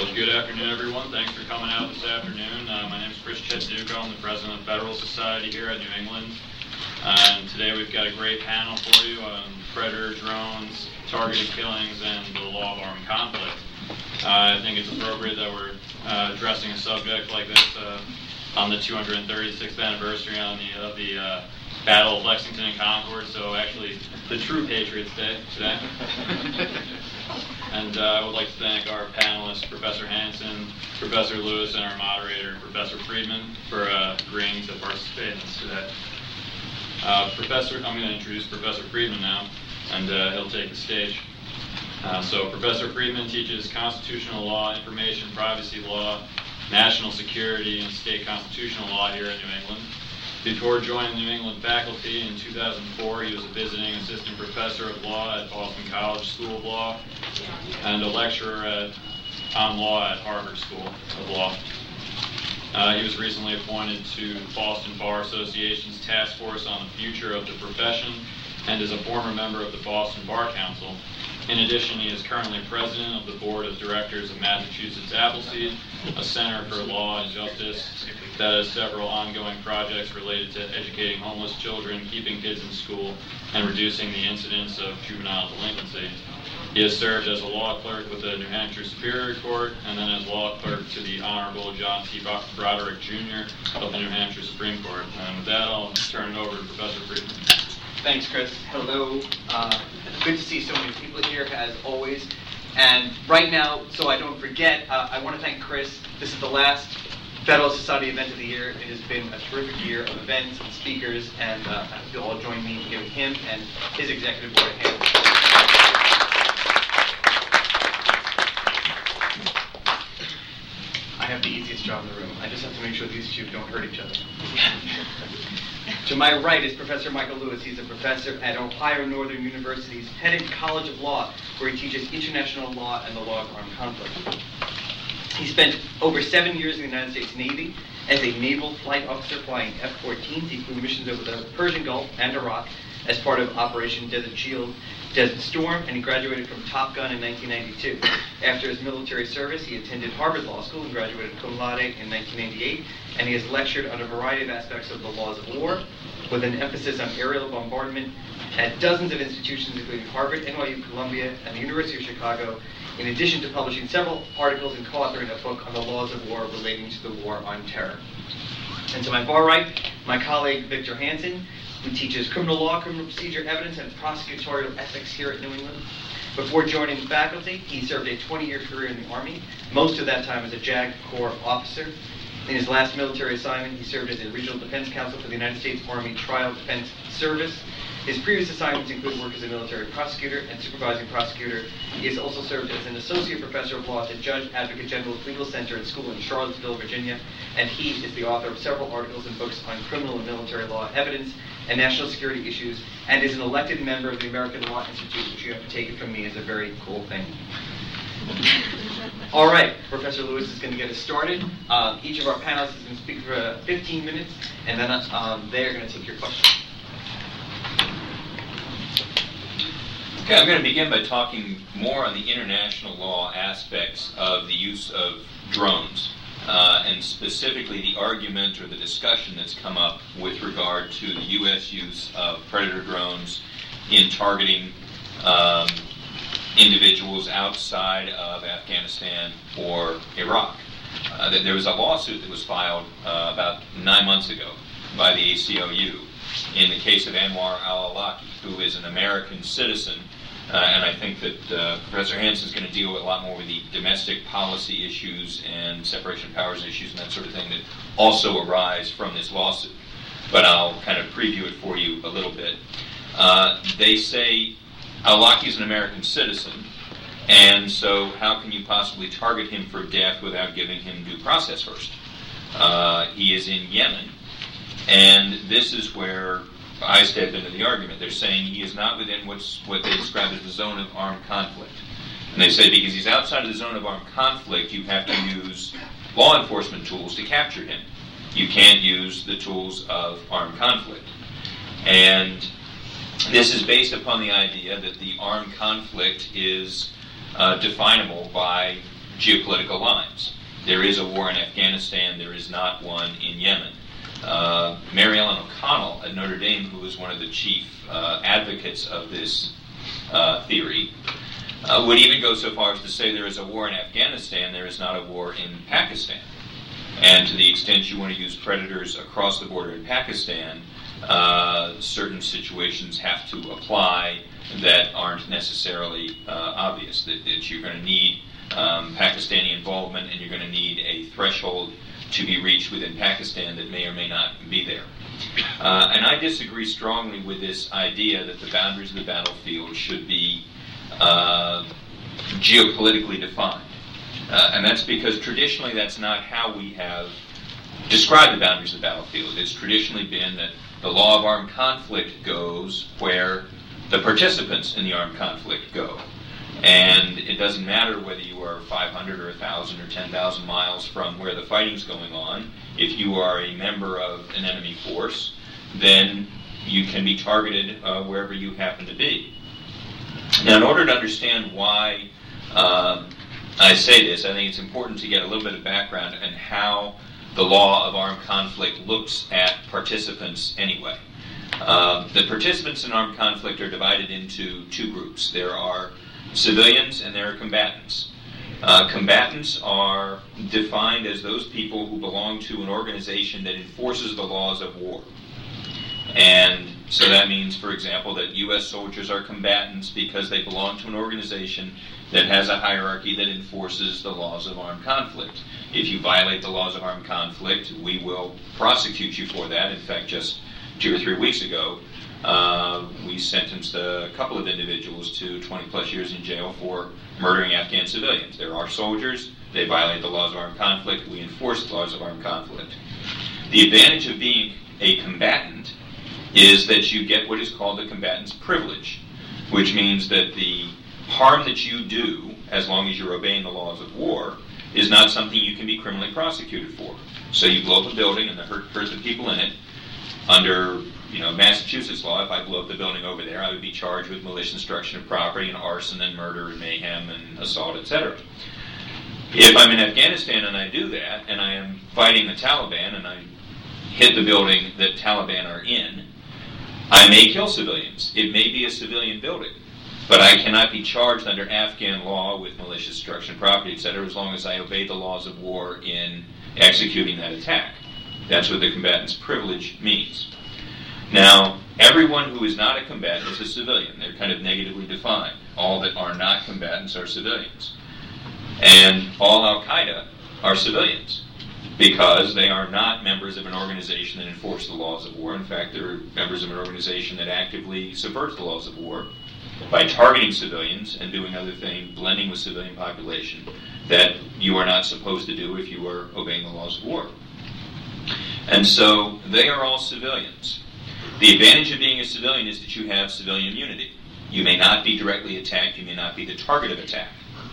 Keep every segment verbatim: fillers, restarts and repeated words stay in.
good afternoon, everyone. Thanks for coming out this afternoon. Uh, my name is Chris Chetzuko. I'm the president of the Federal Society here at New England. Uh, and today we've got a great panel for you on predator drones, targeted killings, and the law of armed conflict. Uh, I think it's appropriate that we're uh, addressing a subject like this uh, on the two hundred thirty-sixth anniversary on the, of the uh, Battle of Lexington and Concord, so actually the true Patriots Day today. And uh, I would like to thank our panelists, Professor Hanson, Professor Lewis, and our moderator, Professor Friedman, for uh, agreeing to participate in this today. Uh, Professor, I'm going to introduce Professor Friedman now, and uh, he'll take the stage. Uh, so Professor Friedman teaches constitutional law, information privacy law, national security, and state constitutional law here in New England. Before joining the New England faculty in two thousand four, he was a visiting assistant professor of law at Boston College School of Law and a lecturer at, on law at Harvard School of Law. Uh, he was recently appointed to the Boston Bar Association's task force on the future of the profession and is a former member of the Boston Bar Council. In addition, he is currently president of the board of directors of Massachusetts Appleseed, a center for law and justice that has several ongoing projects related to educating homeless children, keeping kids in school, and reducing the incidence of juvenile delinquency. He has served as a law clerk with the New Hampshire Superior Court and then as law clerk to the Honorable John T. Broderick Junior of the New Hampshire Supreme Court. And with that, I'll turn it over to Professor Friedman. Thanks, Chris. Hello. Uh, good to see so many people here, as always. And right now, so I don't forget, uh, I want to thank Chris. This is the last Federal Society event of the year. It has been a terrific year of events and speakers, and uh, I hope you'll all join me in giving him and his executive board a hand. I have the easiest job in the room. I just have to make sure these two don't hurt each other. To my right is Professor Michael Lewis. He's a professor at Ohio Northern University's Pettit College of Law, where he teaches international law and the law of armed conflict. He spent over seven years in the United States Navy as a naval flight officer flying F fourteens. He flew missions over the Persian Gulf and Iraq as part of Operation Desert Shield, Desert Storm, and he graduated from Top Gun in nineteen ninety-two. After his military service, he attended Harvard Law School and graduated cum laude in nineteen ninety-eight, and he has lectured on a variety of aspects of the laws of war, with an emphasis on aerial bombardment at dozens of institutions, including Harvard, N Y U, Columbia, and the University of Chicago, in addition to publishing several articles and co-authoring a book on the laws of war relating to the war on terror. And to my far right, my colleague Victor Hanson, who teaches criminal law, criminal procedure, evidence, and prosecutorial ethics here at New England. Before joining the faculty, he served a twenty-year career in the Army, most of that time as a JAG Corps officer. In his last military assignment, he served as a regional defense counsel for the United States Army Trial Defense Service. His previous assignments include work as a military prosecutor and supervising prosecutor. He has also served as an associate professor of law at the Judge Advocate General's Legal Center and School in Charlottesville, Virginia, and he is the author of several articles and books on criminal and military law evidence and national security issues, and is an elected member of the American Law Institute, which you have to take it from me is a very cool thing. All right, Professor Lewis is going to get us started. Um, each of our panelists is going to speak for uh, fifteen minutes, and then um, they're going to take your questions. Okay, I'm going to begin by talking more on the international law aspects of the use of drones, uh, and specifically the argument or the discussion that's come up with regard to the U S use of predator drones in targeting um, individuals outside of Afghanistan or Iraq. Uh, there was a lawsuit that was filed uh, about nine months ago by the A C O U in the case of Anwar al-Awlaki, who is an American citizen, uh, and I think that uh, Professor Hanson is going to deal a lot more with the domestic policy issues and separation of powers issues and that sort of thing that also arise from this lawsuit. But I'll kind of preview it for you a little bit. Uh, they say al-Awlaki is an American citizen, and so how can you possibly target him for death without giving him due process first? Uh, he is in Yemen, and this is where I step into the argument. They're saying he is not within what's what they describe as the zone of armed conflict. And they say because he's outside of the zone of armed conflict, you have to use law enforcement tools to capture him. You can't use the tools of armed conflict. And this is based upon the idea that the armed conflict is uh, definable by geopolitical lines. There is a war in Afghanistan. There is not one in Yemen. Uh, Mary Ellen O'Connell at Notre Dame, who was one of the chief uh, advocates of this uh, theory, uh, would even go so far as to say there is a war in Afghanistan, there is not a war in Pakistan. And to the extent you want to use predators across the border in Pakistan, uh, certain situations have to apply that aren't necessarily uh, obvious, that, that you're going to need um, Pakistani involvement and you're going to need a threshold to be reached within Pakistan that may or may not be there. Uh, and I disagree strongly with this idea that the boundaries of the battlefield should be uh, geopolitically defined. Uh, and that's because traditionally that's not how we have described the boundaries of the battlefield. It's traditionally been that the law of armed conflict goes where the participants in the armed conflict go. And it doesn't matter whether you are five hundred or one thousand or ten thousand miles from where the fighting's going on. If you are a member of an enemy force, then you can be targeted uh, wherever you happen to be. Now, in order to understand why uh, I say this, I think it's important to get a little bit of background on how the law of armed conflict looks at participants anyway. Uh, the participants in armed conflict are divided into two groups. There are civilians and there are combatants. Uh, combatants are defined as those people who belong to an organization that enforces the laws of war. And so that means, for example, that U S soldiers are combatants because they belong to an organization that has a hierarchy that enforces the laws of armed conflict. If you violate the laws of armed conflict, we will prosecute you for that. In fact, just two or three weeks ago, uh, we sentenced a couple of individuals to twenty plus years in jail for murdering Afghan civilians. They're our soldiers. They violate the laws of armed conflict. We enforce the laws of armed conflict. The advantage of being a combatant is that you get what is called the combatant's privilege, which means that the harm that you do, as long as you're obeying the laws of war, is not something you can be criminally prosecuted for. So you blow up a building and hurt, hurt the people in it. Under you know, Massachusetts law, if I blew up the building over there, I would be charged with malicious destruction of property and arson and murder and mayhem and assault, et cetera. If I'm in Afghanistan and I do that, and I am fighting the Taliban and I hit the building that Taliban are in, I may kill civilians. It may be a civilian building, but I cannot be charged under Afghan law with malicious destruction of property, et cetera, as long as I obey the laws of war in executing that attack. That's what the combatant's privilege means. Now, everyone who is not a combatant is a civilian. They're kind of negatively defined. All that are not combatants are civilians. And all Al-Qaeda are civilians because they are not members of an organization that enforces the laws of war. In fact, they're members of an organization that actively subverts the laws of war by targeting civilians and doing other things, blending with civilian population that you are not supposed to do if you are obeying the laws of war. And so they are all civilians. The advantage of being a civilian is that you have civilian immunity. You may not be directly attacked, you may not be the target of attack.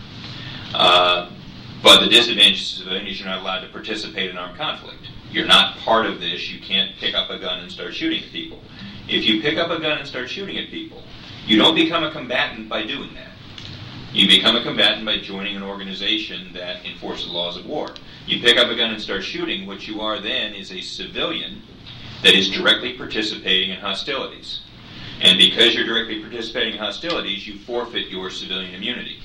Uh, but the disadvantage of civilian is you're not allowed to participate in armed conflict. You're not part of this, you can't pick up a gun and start shooting at people. If you pick up a gun and start shooting at people, you don't become a combatant by doing that. You become a combatant by joining an organization that enforces the laws of war. You pick up a gun and start shooting, what you are then is a civilian that is directly participating in hostilities. And because you're directly participating in hostilities, you forfeit your civilian immunity.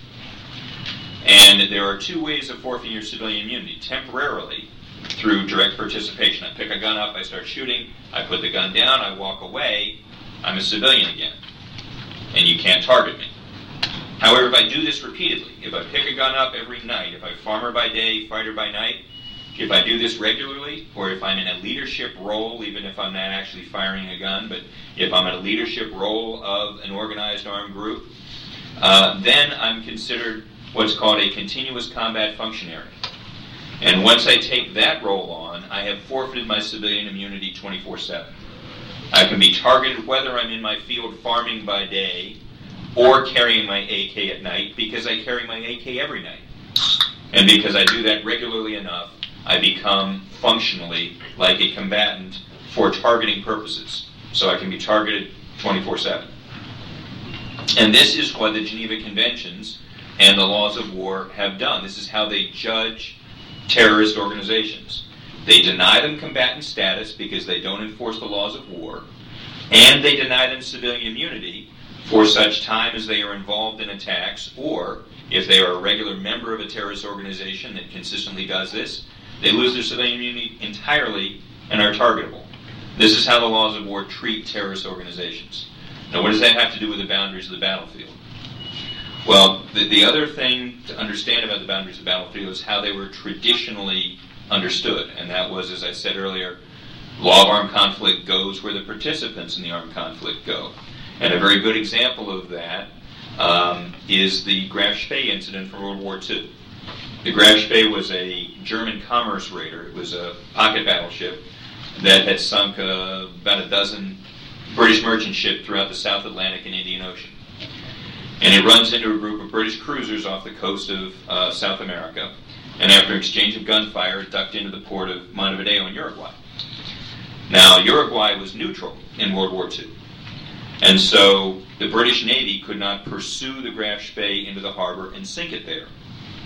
And there are two ways of forfeiting your civilian immunity. Temporarily, through direct participation. I pick a gun up, I start shooting, I put the gun down, I walk away, I'm a civilian again. And you can't target me. However, if I do this repeatedly, if I pick a gun up every night, if I farmer by day, fighter by night, if I do this regularly, or if I'm in a leadership role, even if I'm not actually firing a gun, but if I'm in a leadership role of an organized armed group, uh, then I'm considered what's called a continuous combat functionary. And once I take that role on, I have forfeited my civilian immunity twenty-four seven. I can be targeted whether I'm in my field farming by day or carrying my A K at night, because I carry my A K every night. And because I do that regularly enough, I become functionally like a combatant for targeting purposes. So I can be targeted twenty-four seven. And this is what the Geneva Conventions and the laws of war have done. This is how they judge terrorist organizations. They deny them combatant status because they don't enforce the laws of war, and they deny them civilian immunity for such time as they are involved in attacks, or if they are a regular member of a terrorist organization that consistently does this, they lose their civilian immunity entirely and are targetable. This is how the laws of war treat terrorist organizations. Now, what does that have to do with the boundaries of the battlefield? Well, the, the other thing to understand about the boundaries of the battlefield is how they were traditionally understood, and that was, as I said earlier, law of armed conflict goes where the participants in the armed conflict go. And a very good example of that um, is the Graf Spee incident from World War Two. The Graf Spee was a German commerce raider. It was a pocket battleship that had sunk uh, about a dozen British merchant ships throughout the South Atlantic and Indian Ocean. And it runs into a group of British cruisers off the coast of uh, South America, and after exchange of gunfire, it ducked into the port of Montevideo in Uruguay. Now, Uruguay was neutral in World War Two, and so the British Navy could not pursue the Graf Spee into the harbor and sink it there.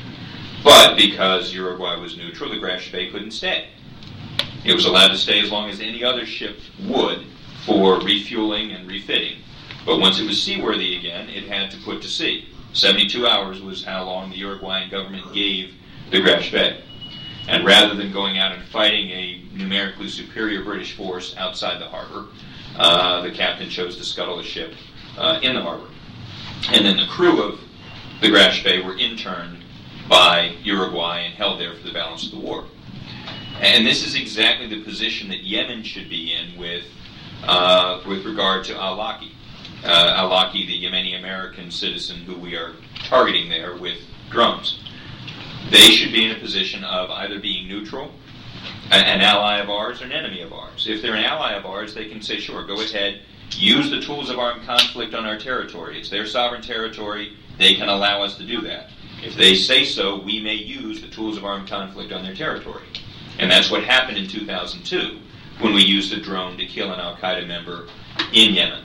But because Uruguay was neutral, the Graf Spee couldn't stay. It was allowed to stay as long as any other ship would for refueling and refitting. But once it was seaworthy again, it had to put to sea. seventy-two hours was how long the Uruguayan government gave the Graf Spee. And rather than going out and fighting a numerically superior British force outside the harbor, uh, the captain chose to scuttle the ship uh, in the harbor. And then the crew of the Graf Spee were interned by Uruguay and held there for the balance of the war. And this is exactly the position that Yemen should be in with, uh, with regard to al-Awlaki. Uh, al-Awlaki, the Yemeni American citizen who we are targeting there with drones. They should be in a position of either being neutral, an ally of ours, or an enemy of ours. If they're an ally of ours, they can say, sure, go ahead, use the tools of armed conflict on our territory. It's their sovereign territory. They can allow us to do that. If they say so, we may use the tools of armed conflict on their territory. And that's what happened in two thousand two when we used a drone to kill an al-Qaeda member in Yemen.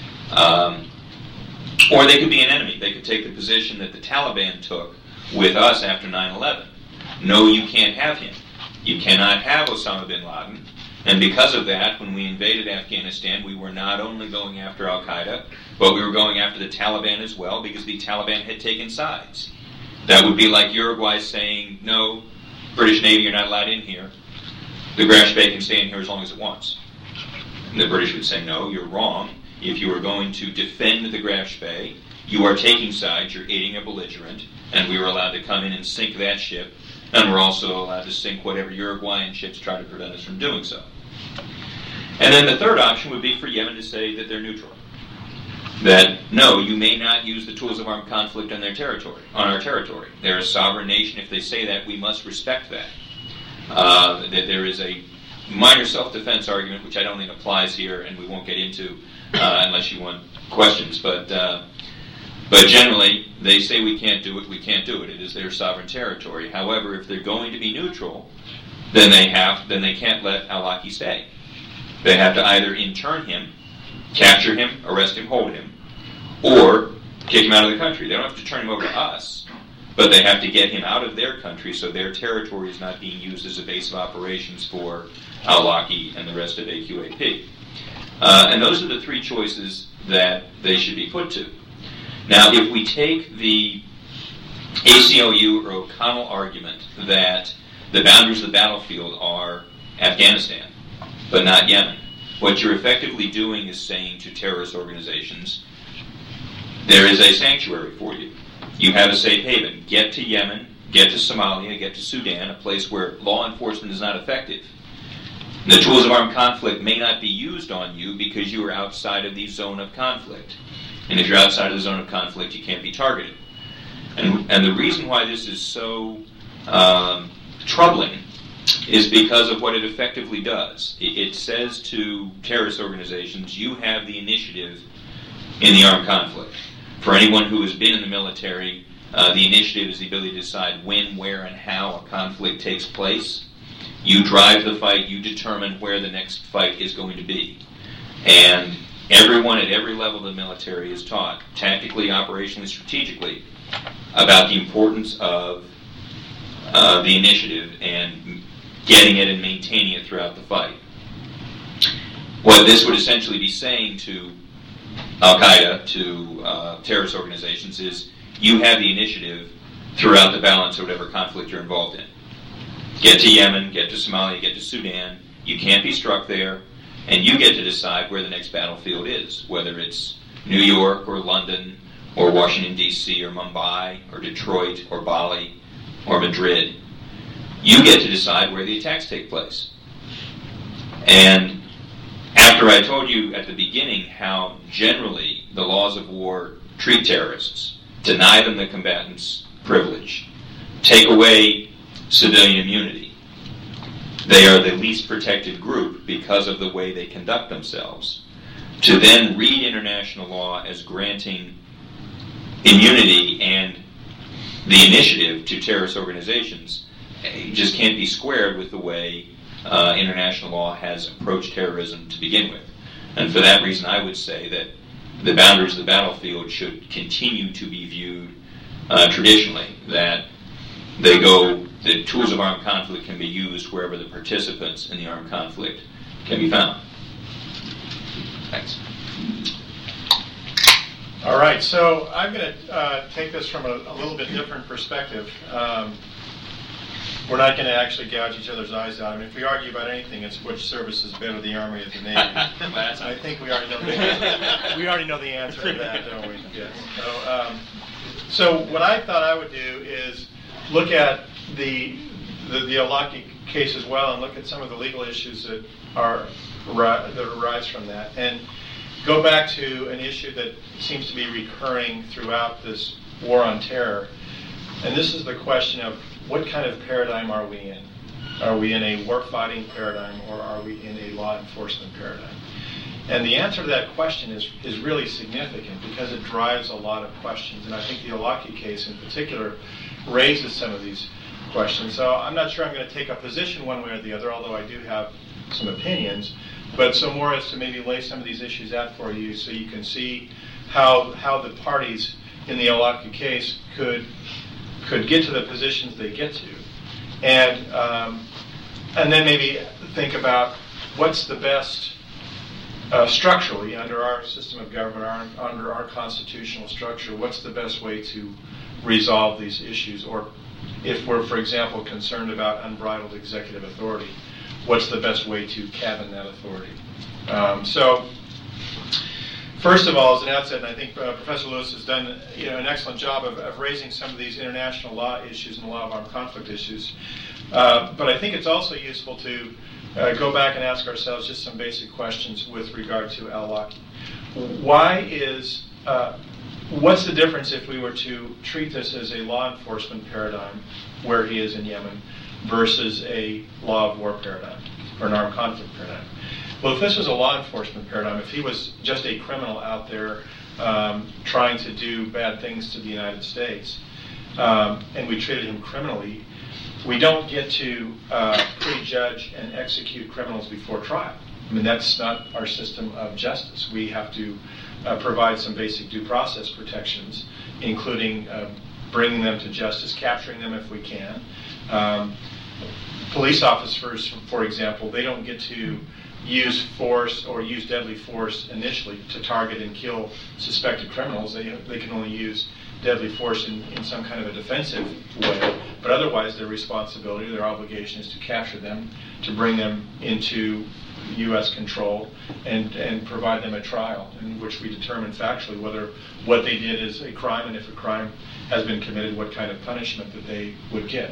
Um, or they could be an enemy. They could take the position that the Taliban took with us after nine eleven. No, you can't have him. You cannot have Osama bin Laden. And because of that, when we invaded Afghanistan, we were not only going after al-Qaeda, but we were going after the Taliban as well, because the Taliban had taken sides. That would be like Uruguay saying, no, British Navy, you're not allowed in here. The Graf Spee can stay in here as long as it wants. And the British would say, no, you're wrong. If you are going to defend the Graf Spee, you are taking sides, you're aiding a belligerent, and we were allowed to come in and sink that ship, and we're also allowed to sink whatever Uruguayan ships try to prevent us from doing so. And then the third option would be for Yemen to say that they're neutral. That, no, you may not use the tools of armed conflict on their territory, on our territory. They're a sovereign nation. If they say that, we must respect that. Uh, that there is a minor self-defense argument, which I don't think applies here, and we won't get into uh, unless you want questions. But uh, but generally, they say we can't do it, we can't do it. It is their sovereign territory. However, if they're going to be neutral, then they have then they can't let al-Awlaki stay. They have to either intern him, capture him, arrest him, hold him, or kick him out of the country. They don't have to turn him over to us, but they have to get him out of their country so their territory is not being used as a base of operations for al-Awlaki and the rest of A Q A P. Uh, and those are the three choices that they should be put to. Now, if we take the A C L U or O'Connell argument that the boundaries of the battlefield are Afghanistan, but not Yemen, what you're effectively doing is saying to terrorist organizations, there is a sanctuary for you. You have a safe haven. Get to Yemen, get to Somalia, get to Sudan, a place where law enforcement is not effective. The tools of armed conflict may not be used on you because you are outside of the zone of conflict. And if you're outside of the zone of conflict, you can't be targeted. And, and the reason why this is so um, troubling is because of what it effectively does. It, it says to terrorist organizations, you have the initiative in the armed conflict. For anyone who has been in the military, uh, the initiative is the ability to decide when, where, and how a conflict takes place. You drive the fight, you determine where the next fight is going to be. And everyone at every level of the military is taught, tactically, operationally, strategically, about the importance of uh, the initiative and getting it and maintaining it throughout the fight. What this would essentially be saying to Al-Qaeda, to uh, terrorist organizations, is you have the initiative throughout the balance of whatever conflict you're involved in. Get to Yemen, get to Somalia, get to Sudan. You can't be struck there, and you get to decide where the next battlefield is, whether it's New York or London or Washington, D C or Mumbai or Detroit or Bali or Madrid. You get to decide where the attacks take place. And after I told you at the beginning how generally the laws of war treat terrorists, deny them the combatant's privilege, take away civilian immunity, they are the least protected group because of the way they conduct themselves, to then read international law as granting immunity and the initiative to terrorist organizations just can't be squared with the way uh, international law has approached terrorism to begin with. And for that reason, I would say that the boundaries of the battlefield should continue to be viewed uh, traditionally, that they go, the tools of armed conflict can be used wherever the participants in the armed conflict can be found. Thanks. All right, so I'm going to uh, take this from a, a little bit different perspective. Um, we're not going to actually gouge each other's eyes out. I mean, if we argue about anything, it's which service is better, the Army or the Navy. I think we already know the answer. We already know the answer to that, don't we? Yes. So, um, so what I thought I would do is look at the the, the Al-Awlaki case as well, and look at some of the legal issues that are that arise from that, and go back to an issue that seems to be recurring throughout this war on terror. And this is the question of what kind of paradigm are we in? Are we in a war-fighting paradigm, or are we in a law enforcement paradigm? And the answer to that question is, is really significant because it drives a lot of questions. And I think the Al-Awlaki case in particular raises some of these questions. So I'm not sure I'm going to take a position one way or the other, although I do have some opinions. But so more as to maybe lay some of these issues out for you so you can see how how the parties in the Al-Awlaki case could could get to the positions they get to. And um, and then maybe think about what's the best uh, structurally under our system of government, our, under our constitutional structure, what's the best way to resolve these issues? Or if we're, for example, concerned about unbridled executive authority, what's the best way to cabin that authority? Um, so, first of all, as an outset, and I think uh, Professor Lewis has done you know, an excellent job of, of raising some of these international law issues and law of armed conflict issues. Uh, but I think it's also useful to uh, go back and ask ourselves just some basic questions with regard to Al-Awlaki. Why is, uh, what's the difference if we were to treat this as a law enforcement paradigm, where he is in Yemen, versus a law of war paradigm, or an armed conflict paradigm? Well, if this was a law enforcement paradigm, if he was just a criminal out there um, trying to do bad things to the United States, um, and we treated him criminally, we don't get to uh, prejudge and execute criminals before trial. I mean, that's not our system of justice. We have to uh, provide some basic due process protections, including uh, bringing them to justice, capturing them if we can. Um, police officers, for example, they don't get to use force or use deadly force initially to target and kill suspected criminals. They, they can only use deadly force in, in some kind of a defensive way. But otherwise, their responsibility, their obligation is to capture them, to bring them into U S control, and, and provide them a trial in which we determine factually whether what they did is a crime, and if a crime has been committed, what kind of punishment that they would get.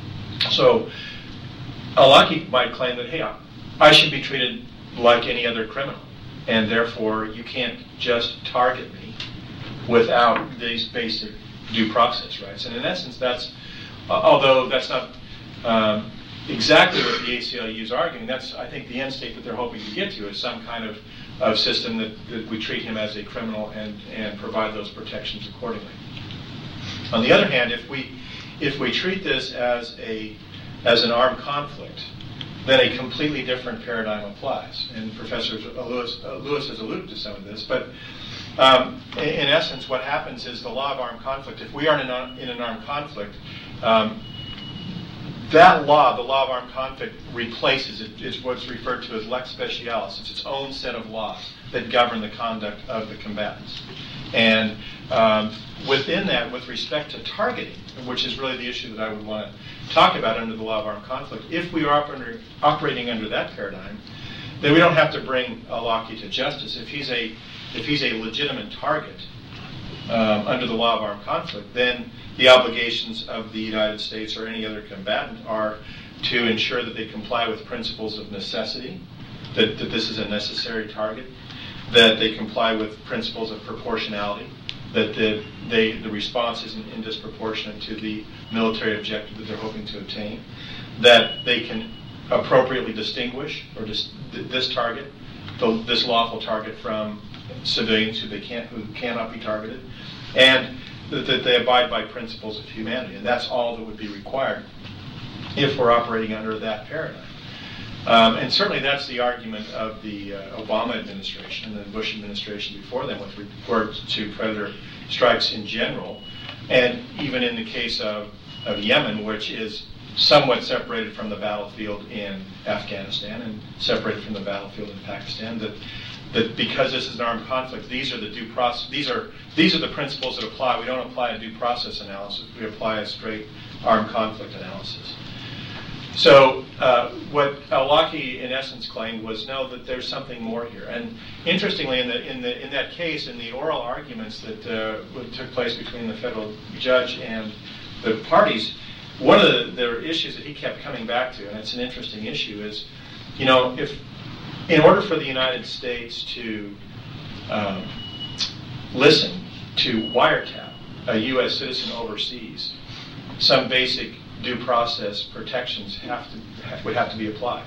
So Al-Awlaki might claim that, hey, I should be treated like any other criminal, and therefore you can't just target me without these basic due process rights. And in essence, that's, uh, although that's not um, exactly what the A C L U is arguing, that's, I think, the end state that they're hoping to get to, is some kind of, of system that, that we treat him as a criminal and, and provide those protections accordingly. On the other hand, if we if we treat this as a as an armed conflict, then a completely different paradigm applies. And Professor Lewis, uh, Lewis has alluded to some of this, but um, in, in essence, what happens is the law of armed conflict, if we are in an, in an armed conflict, um, that law, the law of armed conflict, replaces it. It's what's referred to as lex specialis. It's its own set of laws that govern the conduct of the combatants. And um, within that, with respect to targeting, which is really the issue that I would want to talk about under the law of armed conflict, if we are under, operating under that paradigm, then we don't have to bring Al-Awlaki to justice. If he's a, if he's a legitimate target um, under the law of armed conflict, then the obligations of the United States or any other combatant are to ensure that they comply with principles of necessity, that, that this is a necessary target, that they comply with principles of proportionality, that the, they, the response isn't indisproportionate to the military objective that they're hoping to obtain, that they can appropriately distinguish or dis, this target, the, this lawful target, from civilians who they can't, who cannot be targeted, and that, that they abide by principles of humanity. And that's all that would be required if we're operating under that paradigm. Um, and certainly that's the argument of the uh, Obama administration and the Bush administration before them with regard to predator strikes in general, and even in the case of, of Yemen, which is somewhat separated from the battlefield in Afghanistan and separated from the battlefield in Pakistan, that that because this is an armed conflict, these are the due process, these are these are the principles that apply. We don't apply a due process analysis, we apply a straight armed conflict analysis. So uh, what Al-Awlaki in essence claimed was, no, that there's something more here. And interestingly, in the in the in that case, in the oral arguments that uh, took place between the federal judge and the parties, one of the, the issues that he kept coming back to, and it's an interesting issue, is, you know, if in order for the United States to um, listen to wiretap a U S citizen overseas, some basic due process protections have to have, would have to be applied.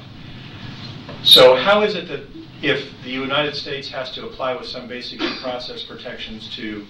So how is it that if the United States has to apply with some basic due process protections to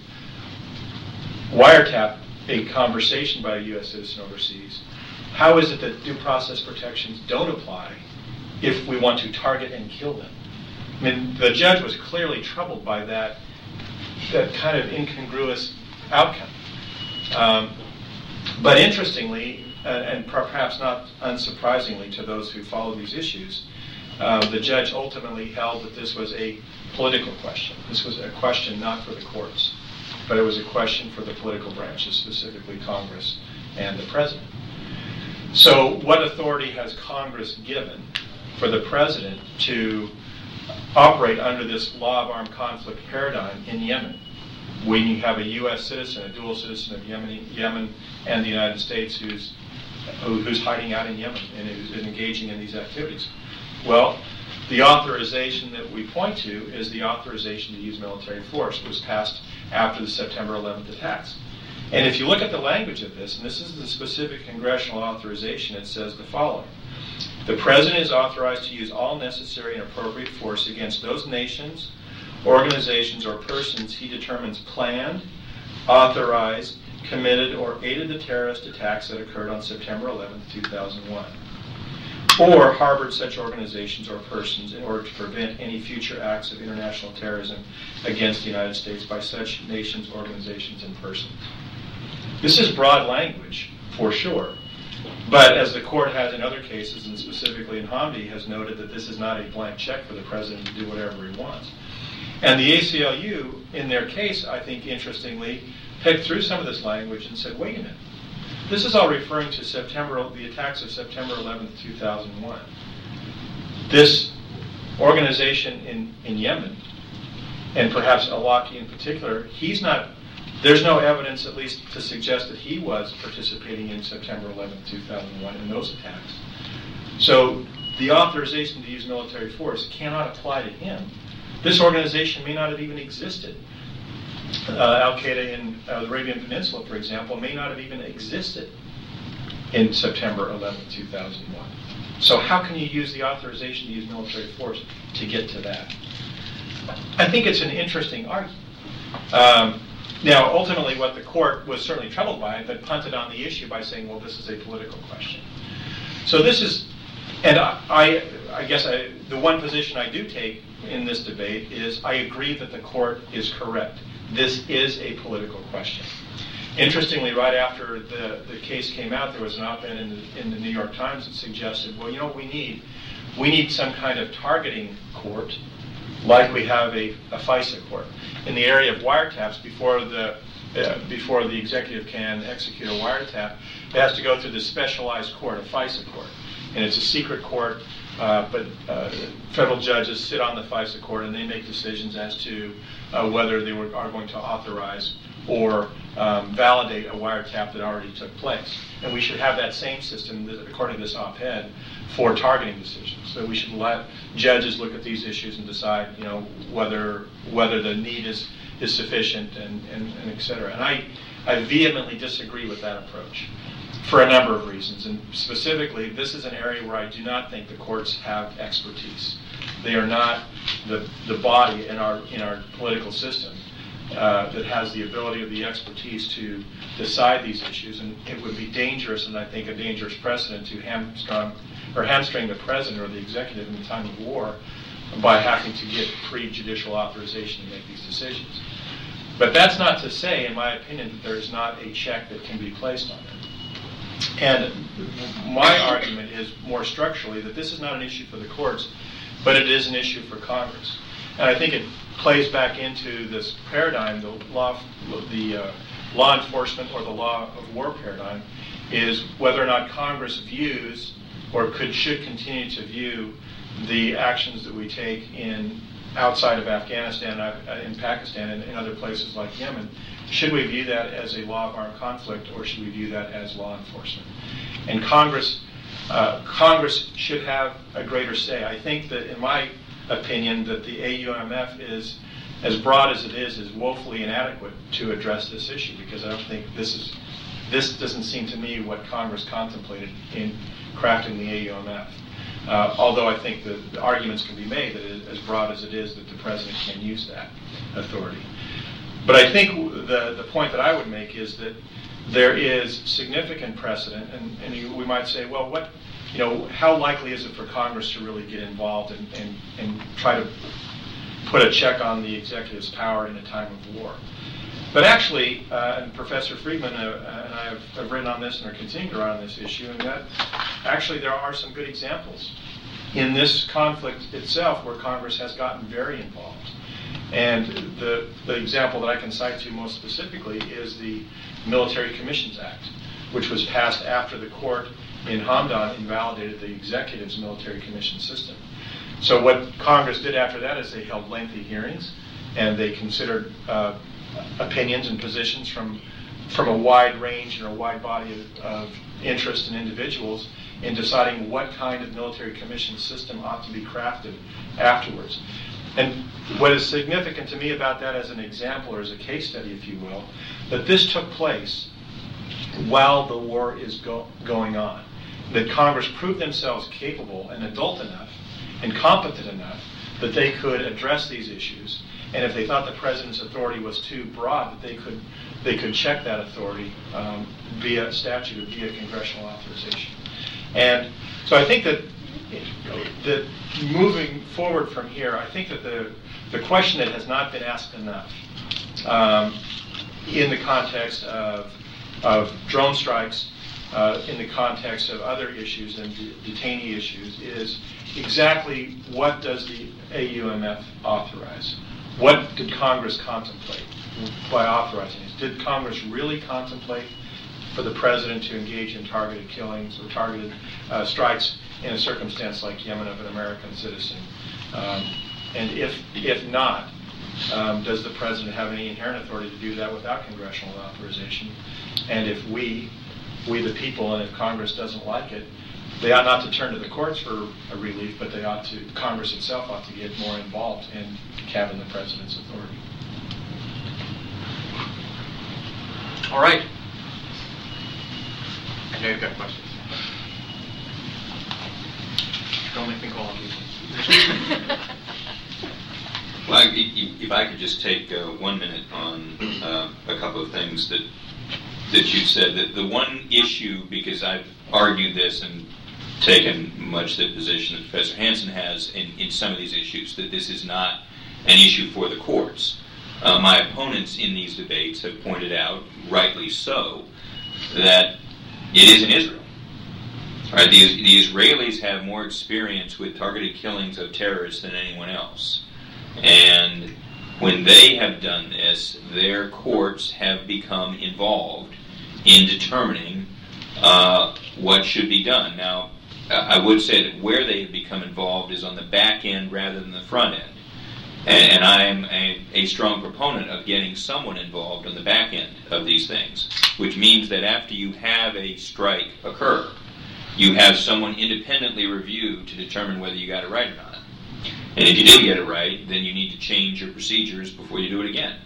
wiretap a conversation by a U S citizen overseas, how is it that due process protections don't apply if we want to target and kill them? I mean, the judge was clearly troubled by that, that kind of incongruous outcome. Um, but interestingly, uh, and perhaps not unsurprisingly to those who follow these issues, uh, the judge ultimately held that this was a political question. This was a question not for the courts, but it was a question for the political branches, specifically Congress and the president. So what authority has Congress given for the president to operate under this law of armed conflict paradigm in Yemen, when you have a U S citizen, a dual citizen of Yemen, Yemen and the United States who's, who, who's hiding out in Yemen and is engaging in these activities? Well, the authorization that we point to is the authorization to use military force. It was passed after the September eleventh attacks. And if you look at the language of this, and this is the specific congressional authorization, it says the following: the president is authorized to use all necessary and appropriate force against those nations, organizations, or persons he determines planned, authorized, committed, or aided the terrorist attacks that occurred on September eleventh, two thousand one, or harbored such organizations or persons in order to prevent any future acts of international terrorism against the United States by such nations, organizations, and persons. This is broad language, for sure. But as the court has in other cases, and specifically in Hamdi, has noted that this is not a blank check for the president to do whatever he wants. And the A C L U, in their case, I think interestingly, picked through some of this language and said, wait a minute, this is all referring to September, the attacks of September eleventh, two thousand one. This organization in, in Yemen, and perhaps Al-Awlaki in particular, he's not, there's no evidence at least to suggest that he was participating in September eleventh, two thousand one in those attacks. So the authorization to use military force cannot apply to him. This organization may not have even existed. Uh, Al-Qaeda in uh, the Arabian Peninsula, for example, may not have even existed in September eleventh, two thousand one. So how can you use the authorization to use military force to get to that? I think it's an interesting argument. Um, now, ultimately, what the court was certainly troubled by, but punted on the issue by saying, well, this is a political question. So this is, and I, I, I guess I, the one position I do take in this debate is I agree that the court is correct. This is a political question. Interestingly, right after the, the case came out, there was an op-ed in the, in the New York Times that suggested, well, you know what we need? We need some kind of targeting court, like we have a, a FISA court. In the area of wiretaps, before the, uh, before the executive can execute a wiretap, it has to go through this specialized court, a FISA court. And it's a secret court, uh, but uh, federal judges sit on the FISA court and they make decisions as to uh, whether they were, are going to authorize or um, validate a wiretap that already took place. And we should have that same system, according to this op-ed, for targeting decisions. So we should let judges look at these issues and decide, you know, whether whether the need is, is sufficient and, and, and et cetera. And I, I vehemently disagree with that approach for a number of reasons. And specifically, this is an area where I do not think the courts have expertise. They are not the, the body in our, in our political system Uh, that has the ability or the expertise to decide these issues, and it would be dangerous, and I think a dangerous precedent, to hamstring or hamstring the president or the executive in the time of war by having to get pre-judicial authorization to make these decisions. But that's not to say, in my opinion, that there is not a check that can be placed on it. And my argument is more structurally that this is not an issue for the courts, but it is an issue for Congress. And I think it plays back into this paradigm, the law, the uh, law enforcement or the law of war paradigm, is whether or not Congress views or could should continue to view the actions that we take in outside of Afghanistan, uh, in Pakistan, and in other places like Yemen. Should we view that as a law of armed conflict, or should we view that as law enforcement? And Congress, uh, Congress should have a greater say. I think that, in my opinion, that the A U M F is, as broad as it is, is woefully inadequate to address this issue, because I don't think this is, this doesn't seem to me what Congress contemplated in crafting the A U M F. Uh, although I think the, the arguments can be made that it, as broad as it is, that the president can use that authority. But I think the, the point that I would make is that there is significant precedent, and, and you, we might say, well, what, you know, how likely is it for Congress to really get involved and, and, and try to put a check on the executive's power in a time of war? But actually, uh, and Professor Friedman uh, and I have, have written on this and are continuing to write on this issue, and that actually there are some good examples in this conflict itself where Congress has gotten very involved. And the, the example that I can cite to most specifically is the Military Commissions Act, which was passed after the court in Hamdan invalidated the executive's military commission system. So what Congress did after that is they held lengthy hearings, and they considered uh, opinions and positions from from a wide range and a wide body of, of interest and individuals in deciding what kind of military commission system ought to be crafted afterwards. And what is significant to me about that as an example, or as a case study, if you will, that this took place while the war is go going on. That Congress proved themselves capable and adult enough and competent enough that they could address these issues. And if they thought the president's authority was too broad, that they could they could check that authority um, via statute or via congressional authorization. And so I think that that moving forward from here, I think that the the question that has not been asked enough um, in the context of of drone strikes, uh, in the context of other issues and de detainee issues, is exactly what does the A U M F authorize? What did Congress contemplate by authorizing it? Did Congress really contemplate for the president to engage in targeted killings or targeted uh, strikes in a circumstance like Yemen of an American citizen? Um, and if, if not, um, does the president have any inherent authority to do that without congressional authorization? And if we, we the people, and if Congress doesn't like it, they ought not to turn to the courts for a relief, but they ought to, Congress itself ought to get more involved in cabin the president's authority. All right. I know you've got questions. Don't make me call on you. Well, I, if I could just take uh, one minute on uh, a couple of things that that you said. That the one issue, because I've argued this and taken much the position that Professor Hansen has in, in some of these issues, that this is not an issue for the courts. Uh, my opponents in these debates have pointed out, rightly so, that it is in Israel. Right? The, the Israelis have more experience with targeted killings of terrorists than anyone else. And when they have done this, their courts have become involved in determining uh, what should be done. Now, I would say that where they have become involved is on the back end rather than the front end. And, and I am a, a strong proponent of getting someone involved on the back end of these things, which means that after you have a strike occur, you have someone independently review to determine whether you got it right or not. And if you didn't get it right, then you need to change your procedures before you do it again.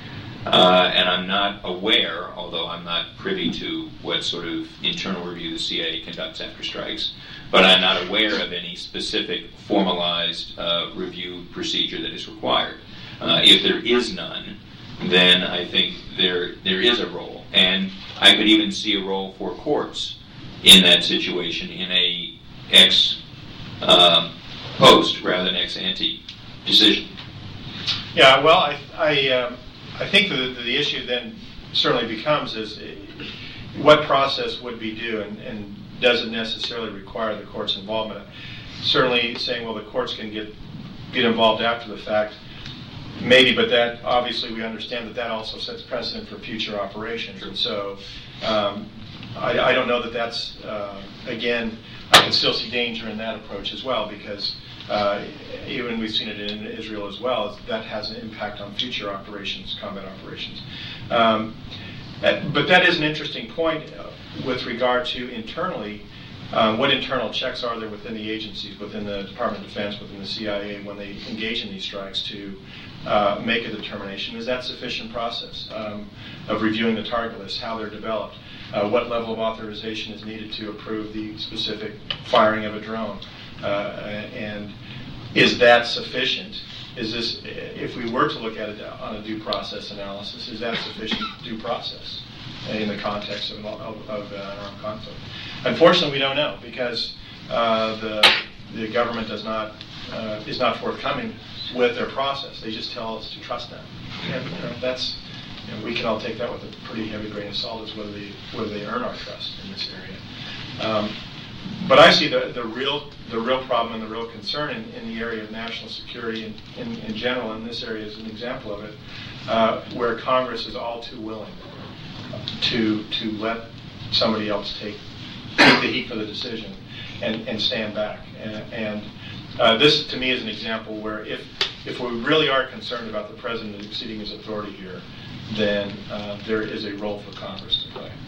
Uh, and I'm not aware, although I'm not privy to what sort of internal review the C I A conducts after strikes, but I'm not aware of any specific formalized uh, review procedure that is required. Uh, if there is none, then I think there there is a role. And I could even see a role for courts in that situation in a ex um, post rather than ex ante decision. Yeah, well, I I, um, I think the the issue then certainly becomes is uh, what process would be due, and, and does it necessarily require the court's involvement? Certainly saying, well, the courts can get get involved after the fact, maybe, but that obviously we understand that that also sets precedent for future operations, and so um, I, I don't know that that's uh, again. I can still see danger in that approach as well, because uh, even we've seen it in Israel as well, that has an impact on future operations, combat operations. Um, but that is an interesting point with regard to internally, um, what internal checks are there within the agencies, within the Department of Defense, within the C I A, when they engage in these strikes to uh, make a determination. Is that sufficient process um, of reviewing the target list, how they're developed? Uh, what level of authorization is needed to approve the specific firing of a drone? Uh, and is that sufficient? Is this, if we were to look at it on a due process analysis, is that sufficient due process in the context of, an, of, of an armed conflict? Unfortunately, we don't know, because uh, the the government does not uh, is not forthcoming with their process. They just tell us to trust them, and you know, that's. You know, we can all take that with a pretty heavy grain of salt as whether they whether they earn our trust in this area. Um, but I see the, the real the real problem and the real concern in, in the area of national security in, in, in general, and this area is an example of it, uh, where Congress is all too willing to to let somebody else take take the heat for the decision and, and stand back. And, and uh, this, to me, is an example where if if we really are concerned about the president exceeding his authority here, then uh, there is a role for Congress to play.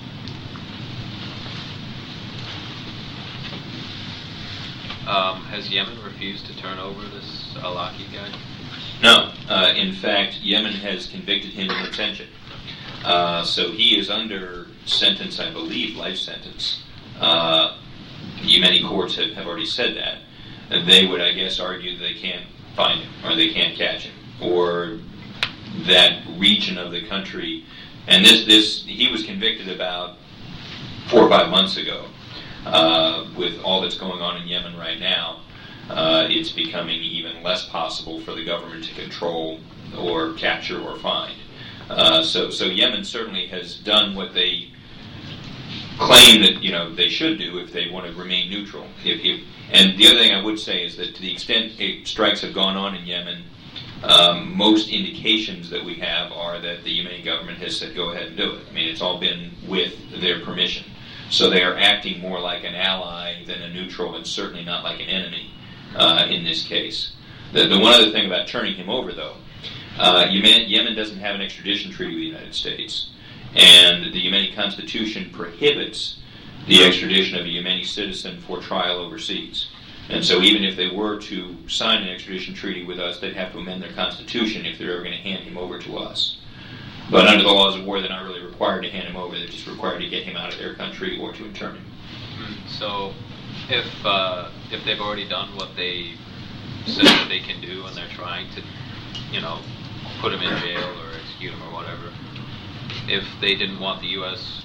Um, has Yemen refused to turn over this Al-Awlaki guy? No. Uh, in fact, Yemen has convicted him in detention. Uh, so he is under sentence, I believe, life sentence. Uh, Yemeni courts have, have already said that. And they would, I guess, argue that they can't find him, or they can't catch him, or that region of the country. And this, this he was convicted about four or five months ago. Uh, with all that's going on in Yemen right now, uh, it's becoming even less possible for the government to control or capture or find. Uh, so, so Yemen certainly has done what they claim that you know they should do if they want to remain neutral. If, if, and the other thing I would say is that to the extent strikes have gone on in Yemen, um, most indications that we have are that the Yemeni government has said go ahead and do it. I mean, it's all been with their permission. So they are acting more like an ally than a neutral, and certainly not like an enemy uh, in this case. The, the one other thing about turning him over, though, uh, Yemen, Yemen doesn't have an extradition treaty with the United States, and the Yemeni Constitution prohibits the extradition of a Yemeni citizen for trial overseas. And so even if they were to sign an extradition treaty with us, they'd have to amend their Constitution if they're ever going to hand him over to us. But under the laws of war, they're not really required to hand him over. They're just required to get him out of their country or to intern him. So if uh, if they've already done what they said that they can do and they're trying to, you know, put him in jail or execute him or whatever, if they didn't want the U S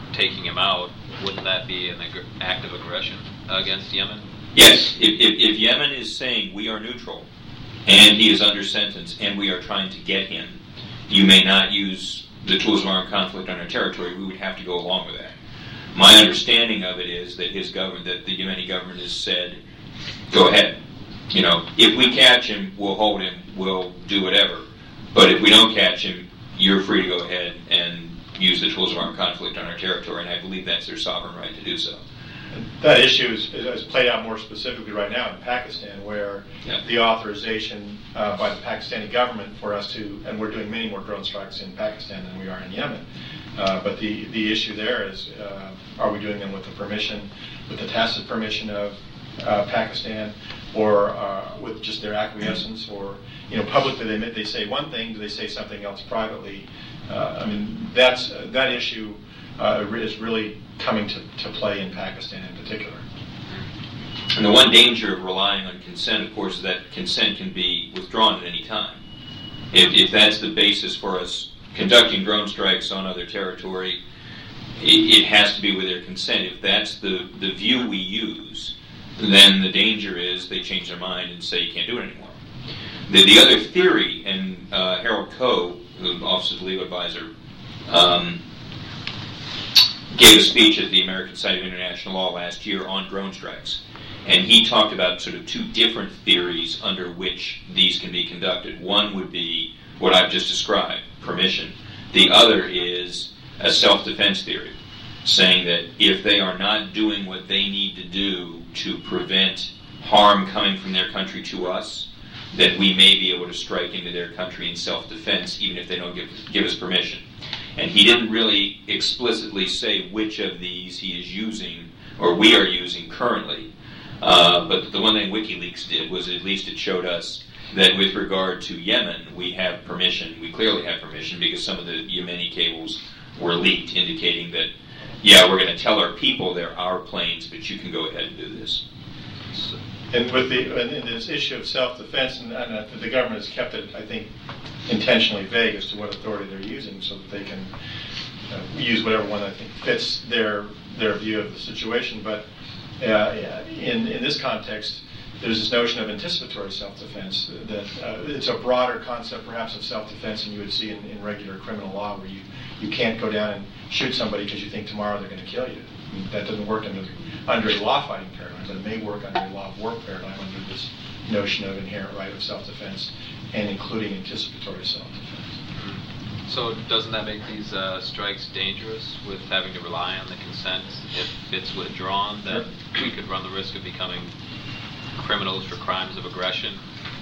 taking him out, wouldn't that be an ag- act of aggression against Yemen? Yes, if, if, if Yemen is saying we are neutral, and he is under sentence, and we are trying to get him, you may not use the tools of armed conflict on our territory, we would have to go along with that. My understanding of it is that his government, that the Yemeni government has said, go ahead. You know, if we catch him, we'll hold him, we'll do whatever. But if we don't catch him, you're free to go ahead and use the tools of armed conflict on our territory, and I believe that's their sovereign right to do so. That issue is, is played out more specifically right now in Pakistan, where yeah. the authorization uh, by the Pakistani government for us to, and we're doing many more drone strikes in Pakistan than we are in Yemen. Uh, but the, the issue there is, uh, are we doing them with the permission, with the tacit permission of uh, Pakistan, or uh, with just their acquiescence, or, you know, publicly they they say one thing, do they say something else privately? Uh, I mean, that's uh, that issue uh, is really coming to, to play in Pakistan in particular. And the one danger of relying on consent, of course, is that consent can be withdrawn at any time. If, if that's the basis for us conducting drone strikes on other territory, it, it has to be with their consent. If that's the, the view we use, then the danger is they change their mind and say you can't do it anymore. The, the other theory, and uh, Harold Coe, the Office of the Legal Advisor, um, gave a speech at the American Society of International Law last year on drone strikes. And he talked about sort of two different theories under which these can be conducted. One would be what I've just described, permission. The other is a self-defense theory, saying that if they are not doing what they need to do to prevent harm coming from their country to us, that we may be able to strike into their country in self-defense, even if they don't give, give us permission. And he didn't really explicitly say which of these he is using, or we are using currently. Uh, but the one thing WikiLeaks did was at least it showed us that with regard to Yemen, we have permission. We clearly have permission because some of the Yemeni cables were leaked, indicating that, yeah, we're going to tell our people they're our planes, but you can go ahead and do this. So. And with the and in this issue of self-defense, and, and uh, the government has kept it, I think, intentionally vague as to what authority they're using, so that they can uh, use whatever one I think fits their their view of the situation. But uh, in in this context, there's this notion of anticipatory self-defense. That uh, it's a broader concept, perhaps, of self-defense than you would see in, in regular criminal law, where you you can't go down and shoot somebody because you think tomorrow they're going to kill you. I mean, that doesn't work under under a law-fighting paradigm, but it may work under a law of war paradigm, under this notion of inherent right of self-defense, and including anticipatory self-defense. So doesn't that make these uh, strikes dangerous with having to rely on the consent? If it's withdrawn, then Sure. we could run the risk of becoming criminals for crimes of aggression.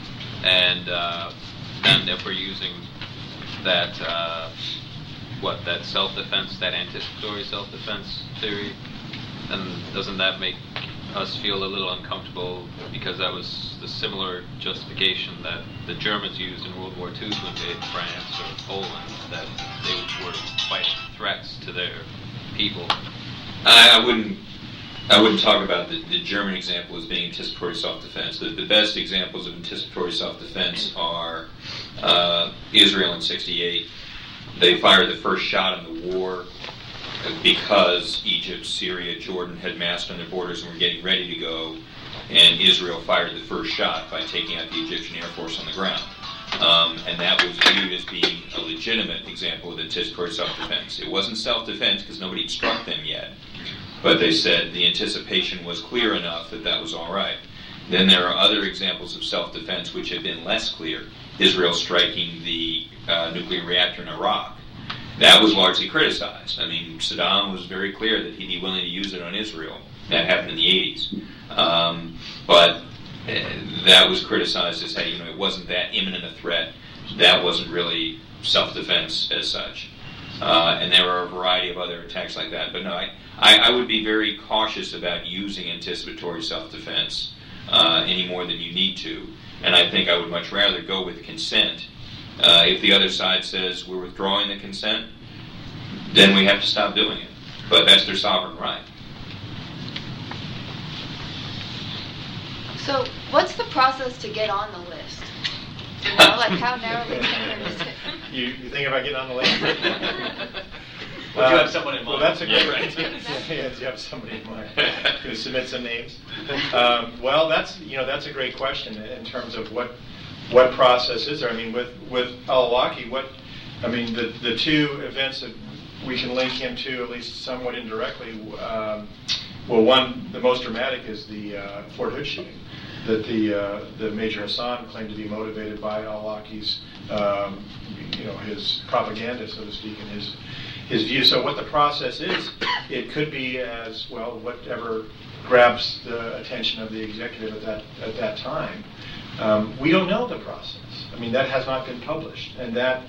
And uh, then if we're using that, uh, what, that self-defense, that anticipatory self-defense theory, then doesn't that make us feel a little uncomfortable, because that was the similar justification that the Germans used in World War Two to invade France or Poland, that they were fighting threats to their people. I, I wouldn't I wouldn't talk about the, the German example as being anticipatory self-defense. The, the best examples of anticipatory self-defense are uh, Israel in sixty-eight. They fired the first shot in the war because Egypt, Syria, Jordan had massed on their borders and were getting ready to go, and Israel fired the first shot by taking out the Egyptian Air Force on the ground. Um, and that was viewed as being a legitimate example of anticipatory self-defense. It wasn't self-defense because nobody had struck them yet, but they said the anticipation was clear enough that that was all right. Then there are other examples of self-defense which have been less clear. Israel striking the uh, nuclear reactor in Iraq. That was largely criticized. I mean, Saddam was very clear that he'd be willing to use it on Israel. That happened in the eighties. Um, but uh, that was criticized as, hey, you know, it wasn't that imminent a threat. That wasn't really self-defense as such. Uh, and there are a variety of other attacks like that. But no, I, I, I would be very cautious about using anticipatory self-defense uh, any more than you need to. And I think I would much rather go with consent. Uh, if the other side says we're withdrawing the consent, then we have to stop doing it. But that's their sovereign right. So what's the process to get on the list? You know, like how narrowly tailored is it? You, you think about getting on the list? Or do you have someone in Well, mind? that's a good, Yeah, right. yeah, you have somebody in mind. Going to submit some names. Um, well, that's, you know, that's a great question in terms of what, what process is there. I mean, with, with Al-Awlaki, what, I mean, the, the two events that we can link him to, at least somewhat indirectly, um, well, one, the most dramatic is the uh, Fort Hood shooting, that the, uh, the Major Hassan claimed to be motivated by Al-Awlaki's, um, you know, his propaganda, so to speak, and his his view. So what the process is, it could be as, well, whatever grabs the attention of the executive at that at that time. Um, we don't know the process. I mean, that has not been published, and that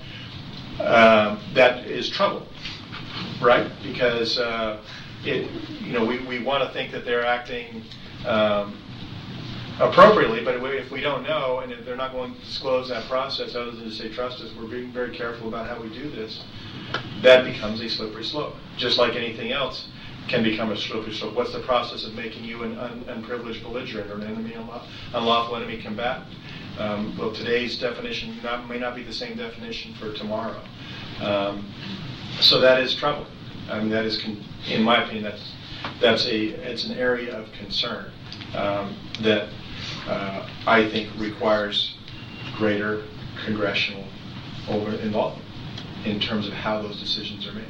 uh, that is trouble, right? Because uh, it, you know, we, we want to think that they're acting um, appropriately, but if we don't know, and if they're not going to disclose that process other than to say, trust us, we're being very careful about how we do this, that becomes a slippery slope. Just like anything else can become a slippery slope. What's the process of making you an un- unprivileged belligerent or an enemy, unlaw- unlawful enemy combatant? Um, well, today's definition not, may not be the same definition for tomorrow. Um, so that is trouble. I mean, that is, con- in my opinion, that's that's a it's an area of concern um, that uh, I think requires greater congressional over involvement in terms of how those decisions are made.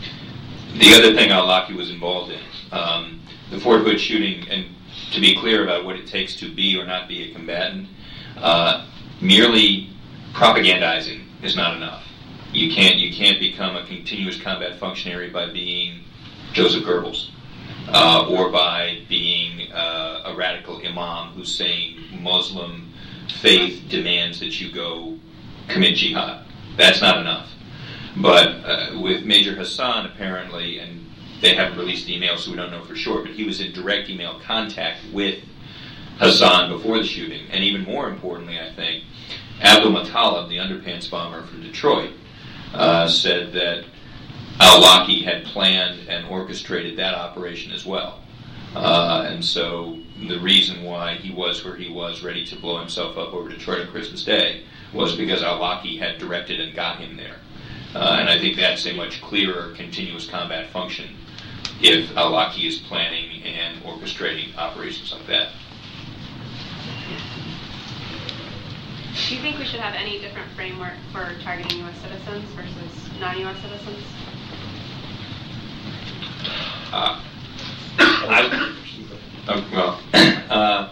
The other thing Al-Awlaki was involved in, um, the Fort Hood shooting, and to be clear about what it takes to be or not be a combatant, uh, merely propagandizing is not enough. You can't you can't become a continuous combat functionary by being Joseph Goebbels uh, or by being uh, a radical imam who's saying Muslim faith demands that you go commit jihad. That's not enough. But uh, with Major Hassan, apparently, and they haven't released the email, so we don't know for sure, but he was in direct email contact with Hassan before the shooting. And even more importantly, I think, Abdul Muttalib, the underpants bomber from Detroit, uh, said that Al-Awlaki had planned and orchestrated that operation as well. Uh, and so the reason why he was where he was, ready to blow himself up over Detroit on Christmas Day, was because Al-Awlaki had directed and got him there. Uh, and I think that's a much clearer continuous combat function if Al-Awlaki is planning and orchestrating operations like that. Do you think we should have any different framework for targeting U S citizens versus non-U S citizens? Uh, I, uh, well, uh,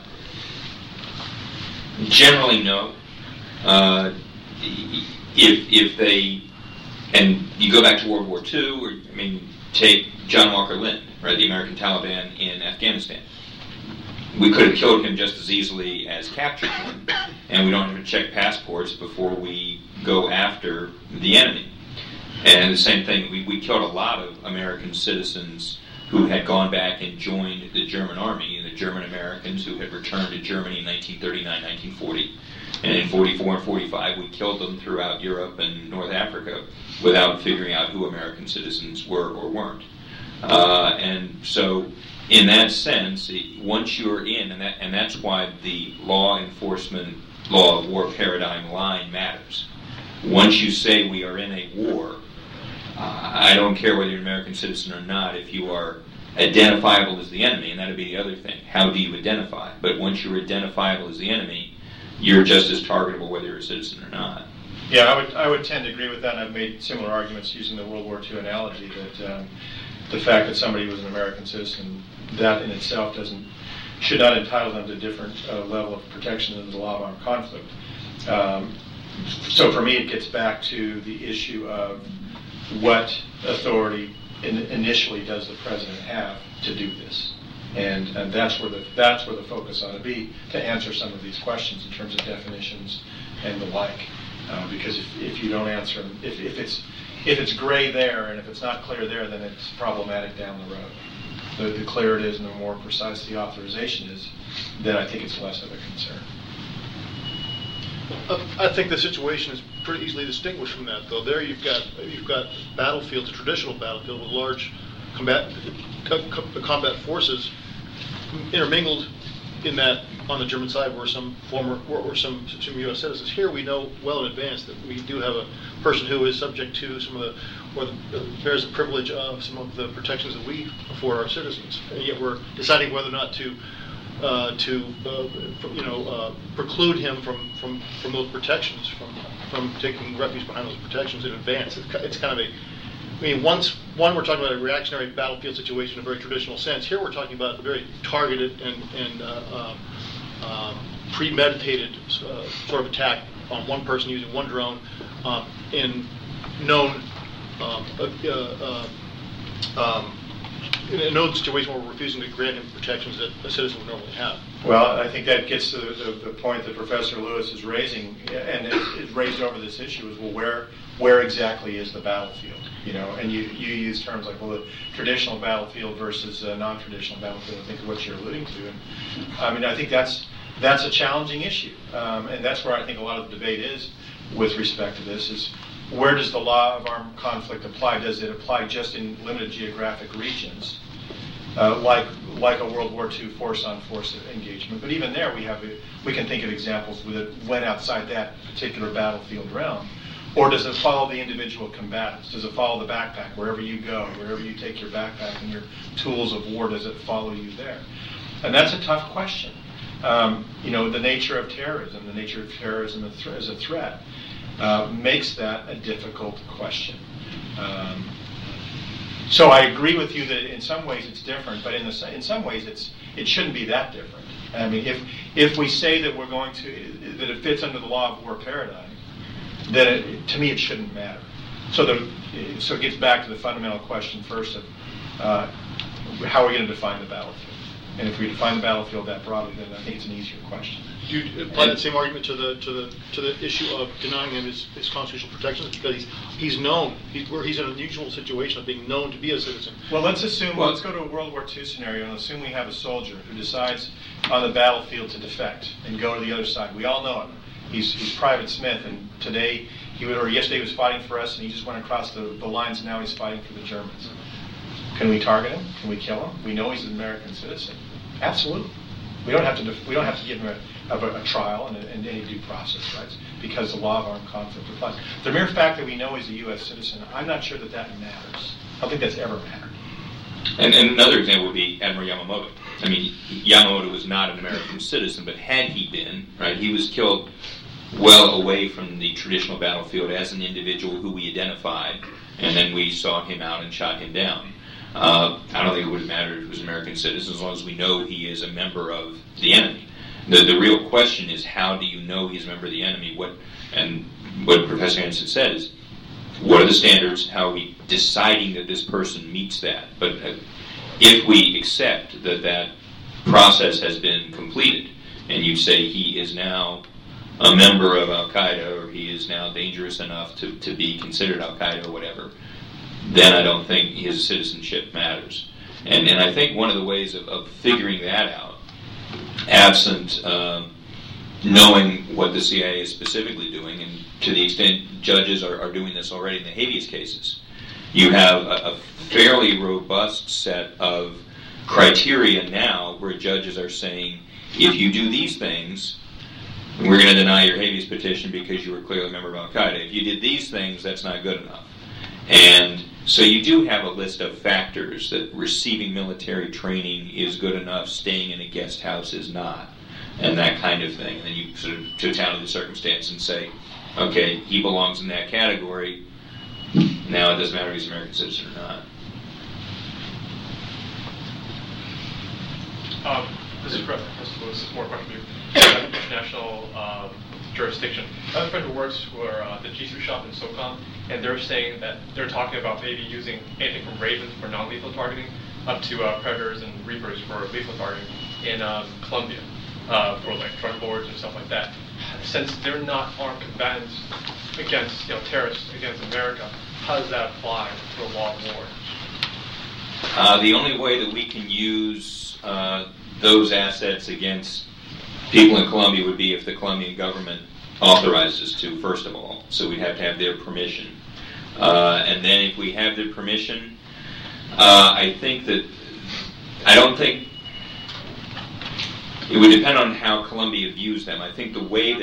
generally no. Uh, if if they, and you go back to World War Two, or I mean, take John Walker Lind, right, the American Taliban in Afghanistan. We could have killed him just as easily as captured him, and we don't have to check passports before we go after the enemy. And the same thing, we, we killed a lot of American citizens who had gone back and joined the German army, and the German Americans who had returned to Germany in nineteen thirty-nine, nineteen forty. And in forty-four and forty-five, we killed them throughout Europe and North Africa without figuring out who American citizens were or weren't. Uh, and so, in that sense, it, once you're in, and, that, and that's why the law enforcement, law of war paradigm line matters. Once you say we are in a war, uh, I don't care whether you're an American citizen or not, if you are identifiable as the enemy, and that would be the other thing. How do you identify? But once you're identifiable as the enemy, you're just as targetable whether you're a citizen or not. Yeah, I would I would tend to agree with that, and I've made similar arguments using the World War Two analogy that um, the fact that somebody was an American citizen, that in itself doesn't should not entitle them to a different uh, level of protection than the law of armed conflict. Um, so for me, it gets back to the issue of what authority in, initially does the president have to do this, and and that's where the that's where the focus ought to be to answer some of these questions in terms of definitions and the like. Uh, because if, if you don't answer them, if, if it's if it's gray there and if it's not clear there, then it's problematic down the road. The, the clearer it is and the more precise the authorization is, then I think it's less of a concern. Uh, I think the situation is pretty easily distinguished from that, though. There you've got you've got battlefields, a traditional battlefield with large combat co- co- combat forces intermingled in that on the German side were some former or, or some some U S citizens. Here we know well in advance that we do have a person who is subject to some of the or the, bears the privilege of some of the protections that we afford our citizens. And yet we're deciding whether or not to uh, to uh, you know uh, preclude him from, from, from those protections, from from taking refuge behind those protections in advance. It's, it's kind of a, I mean, once one we're talking about a reactionary battlefield situation in a very traditional sense. Here we're talking about a very targeted and and uh, uh, um, premeditated uh, sort of attack on one person using one drone um, in known um, uh, uh, um, in a known situation where we're refusing to grant him protections that a citizen would normally have. Well, I think that gets to the, the, the point that Professor Lewis is raising, and is, is raised over this issue, is, well, where where exactly is the battlefield? You know, and you, you use terms like, well, the traditional battlefield versus a non-traditional battlefield. I think is what you're alluding to. And I mean, I think that's that's a challenging issue, um, and that's where I think a lot of the debate is with respect to this, is where does the law of armed conflict apply? Does it apply just in limited geographic regions, uh, like like a World War Two force-on-force engagement? But even there, we have a, we can think of examples that went outside that particular battlefield realm. Or does it follow the individual combatants? Does it follow the backpack wherever you go, wherever you take your backpack and your tools of war? Does it follow you there? And that's a tough question. Um, you know, the nature of terrorism, the nature of terrorism as a threat, uh, makes that a difficult question. Um, so I agree with you that in some ways it's different, but in the in some ways it's it shouldn't be that different. I mean, if if we say that we're going to that it fits under the law of war paradigm, then it, to me it shouldn't matter. So the so it gets back to the fundamental question first of uh, how are we going to define the battlefield? And if we define the battlefield that broadly, then I think it's an easier question. Do you apply that same argument to the to the to the issue of denying him his, his constitutional protections because he's he's known he's where he's in an unusual situation of being known to be a citizen? Well, let's assume well, let's go to a World War Two scenario and assume we have a soldier who decides on the battlefield to defect and go to the other side. We all know him. He's he's Private Smith, and today he would, or yesterday he was fighting for us, and he just went across the, the lines, and now he's fighting for the Germans. Can we target him? Can we kill him? We know he's an American citizen. Absolutely. We don't have to. Def- we don't have to give him a, a, a trial and, a, and any due process rights because the law of armed conflict applies. The mere fact that we know he's a U S citizen, I'm not sure that that matters. I don't think that's ever mattered. And, and another example would be Admiral Yamamoto. I mean, Yamamoto was not an American citizen, but had he been, right, he was killed well away from the traditional battlefield as an individual who we identified, and then we saw him out and shot him down. Uh, I don't think it would have mattered if he was an American citizen as long as we know he is a member of the enemy. The, the real question is, how do you know he's a member of the enemy? What and what Professor Hansen said is, what are the standards? How are we deciding that this person meets that? But uh, if we accept that that process has been completed, and you say he is now a member of Al-Qaeda, or he is now dangerous enough to, to be considered Al-Qaeda or whatever, then I don't think his citizenship matters. And and I think one of the ways of, of figuring that out, absent um, knowing what the C I A is specifically doing, and to the extent judges are, are doing this already in the habeas cases, you have a, a fairly robust set of criteria now where judges are saying, if you do these things, we're going to deny your habeas petition because you were clearly a member of Al-Qaeda. If you did these things, that's not good enough. And so you do have a list of factors that receiving military training is good enough, staying in a guest house is not, and that kind of thing. And then you sort of totality the circumstance and say, okay, he belongs in that category. Now it doesn't matter if he's an American citizen or not. Um, this is Professor Lewis. This is more question for you. International um, jurisdiction. I have a friend who works for uh, the G three shop in SOCOM, and they're saying that they're talking about maybe using anything from Raven for non-lethal targeting up to uh, Predators and Reapers for lethal targeting in um, Colombia uh, for like drug lords and stuff like that. Since they're not armed combatants against, you know, terrorists against America, how does that apply to a law of war? Uh, the only way that we can use uh, those assets against people in Colombia would be if the Colombian government authorized us to, first of all. So we'd have to have their permission. Uh, and then if we have their permission, uh, I think that, I don't think, it would depend on how Colombia views them. I think the way that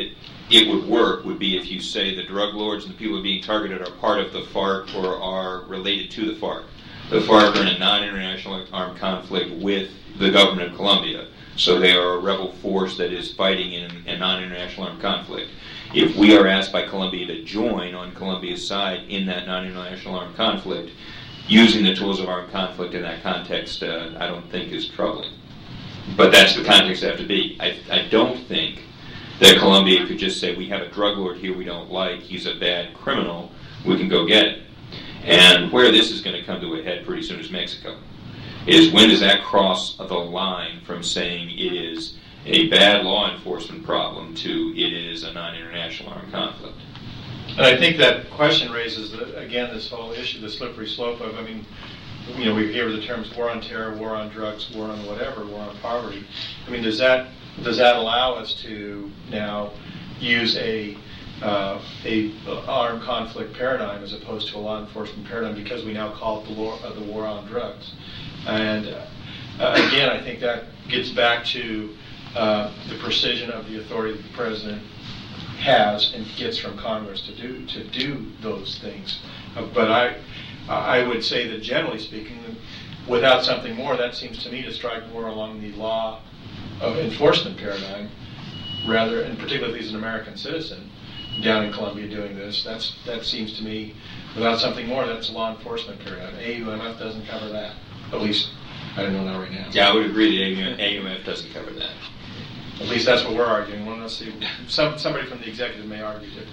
it would work would be if you say the drug lords and the people being targeted are part of the FARC or are related to the FARC. The FARC are in a non-international armed conflict with the government of Colombia, so they are a rebel force that is fighting in a non-international armed conflict. If we are asked by Colombia to join on Colombia's side in that non-international armed conflict, using the tools of armed conflict in that context, uh, I don't think is troubling. But that's the context it have to be. I, I don't think that Colombia could just say, we have a drug lord here we don't like, he's a bad criminal, we can go get it. And where this is going to come to a head pretty soon is Mexico. Is when does that cross the line from saying it is a bad law enforcement problem to it is a non-international armed conflict? And I think that question raises, the, again, this whole issue, the slippery slope of, I mean, you know, we hear the terms war on terror, war on drugs, war on whatever, war on poverty. I mean, does that does that allow us to now use a uh, a armed conflict paradigm as opposed to a law enforcement paradigm because we now call it the war, uh, the war on drugs? And uh, again, I think that gets back to uh, the precision of the authority that the president has and gets from Congress to do to do those things. Uh, but I I would say that generally speaking, without something more, that seems to me to strike more along the law of enforcement paradigm, rather, and particularly if he's an American citizen down in Colombia doing this. That's that seems to me, without something more, that's a law enforcement paradigm. A U M F doesn't cover that. At least I don't know that right now. Yeah, I would agree that A U M F doesn't cover that. At least that's what we're arguing. Well, let's see. Some, somebody from the executive may argue differently.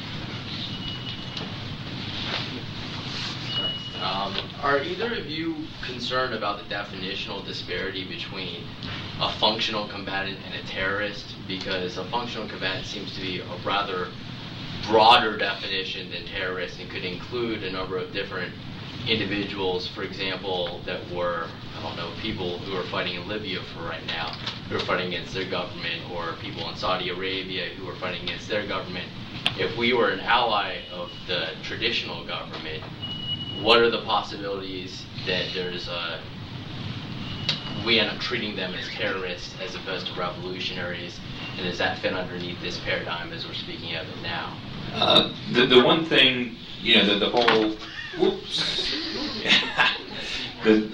Um, are either of you concerned about the definitional disparity between a functional combatant and a terrorist? Because a functional combatant seems to be a rather broader definition than terrorist and could include a number of different individuals, for example, that were, I don't know, people who are fighting in Libya for right now, who are fighting against their government, or people in Saudi Arabia who are fighting against their government. If we were an ally of the traditional government, what are the possibilities that there's a, we end up treating them as terrorists as opposed to revolutionaries, and does that fit underneath this paradigm as we're speaking of it now? Uh, the, the one thing, you know, the, the whole, whoops, the,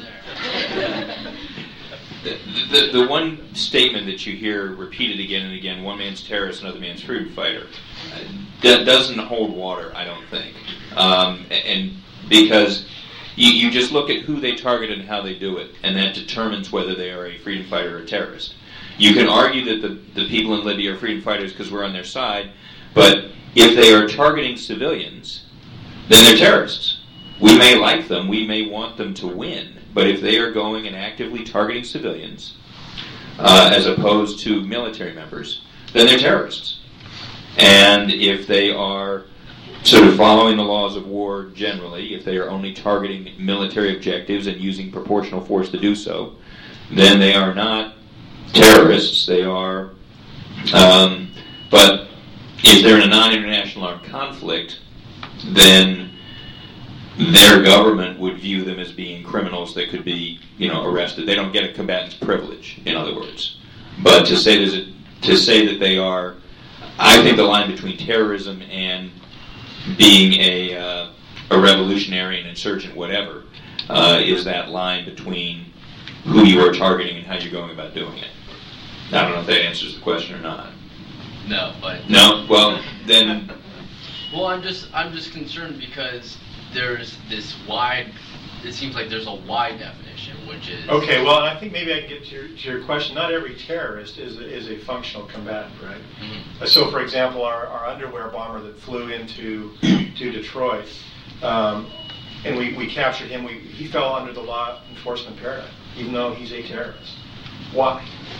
the, the, the one statement that you hear repeated again and again, one man's terrorist, another man's freedom fighter, uh, that doesn't hold water, I don't think. Um, and because you, you just look at who they target and how they do it, and that determines whether they are a freedom fighter or a terrorist. You can argue that the, the people in Libya are freedom fighters because we're on their side, but if they are targeting civilians, then they're terrorists. We may like them, we may want them to win, but if they are going and actively targeting civilians, uh, as opposed to military members, then they're terrorists. And if they are sort of following the laws of war generally, if they are only targeting military objectives and using proportional force to do so, then they are not terrorists, they are, um, but if they're in a non-international armed conflict, then their government would view them as being criminals that could be, you know, arrested. They don't get a combatant's privilege, in other words. But to say there's a, to say that they are, I think the line between terrorism and being a uh, a revolutionary, an insurgent, whatever, uh, is that line between who you are targeting and how you're going about doing it. I don't know if that answers the question or not. No, but no. Well, then. Well, I'm just I'm just concerned because there's this wide. It seems like there's a wide definition, which is okay. Well, I think maybe I can get to your, to your question. Not every terrorist is a, is a functional combatant, right? Mm-hmm. So, for example, our, our underwear bomber that flew into to Detroit, um, and we, we captured him. We he fell under the law enforcement paradigm, even though he's a terrorist. Why?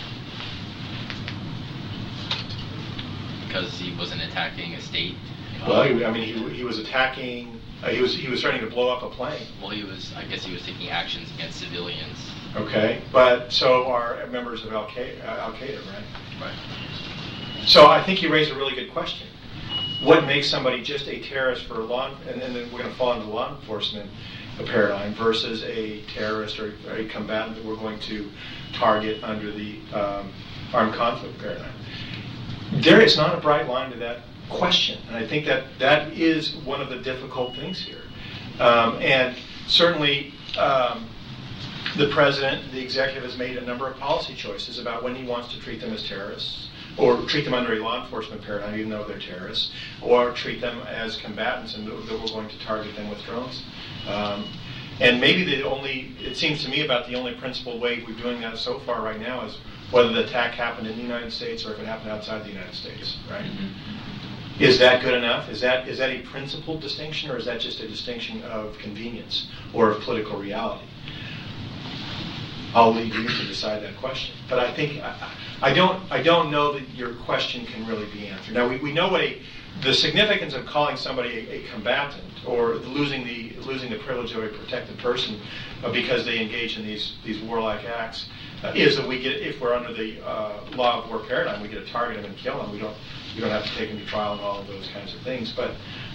Because he wasn't attacking a state. Well, he, I mean, he, he was attacking. Uh, he was he was starting to blow up a plane. Well, he was. I guess he was taking actions against civilians. Okay, but so are members of Al Qaeda, uh, Al Qaeda, right? Right. So I think you raised a really good question. What makes somebody just a terrorist for law, and, and then we're going to fall into law enforcement paradigm versus a terrorist or a combatant that we're going to target under the um, armed conflict paradigm? there is not a bright line to that question. And I think that that is one of the difficult things here. Um, and certainly, um, the president, the executive, has made a number of policy choices about when he wants to treat them as terrorists, or treat them under a law enforcement paradigm, even though they're terrorists, or treat them as combatants, and that we're going to target them with drones. Um, and maybe the only, it seems to me about the only principled way we're doing that so far right now is whether the attack happened in the United States or if it happened outside the United States, right? Mm-hmm. Is that good enough? Is that is that a principled distinction, or is that just a distinction of convenience or of political reality? I'll leave you to decide that question. But I think I, I don't I don't know that your question can really be answered. Now we, we know what a the significance of calling somebody a, a combatant or losing the losing the privilege of a protected person uh, because they engage in these these warlike acts uh, is that we get, if we're under the uh, law of war paradigm, we get to target them and kill them. We don't we don't have to take them to trial and all of those kinds of things. But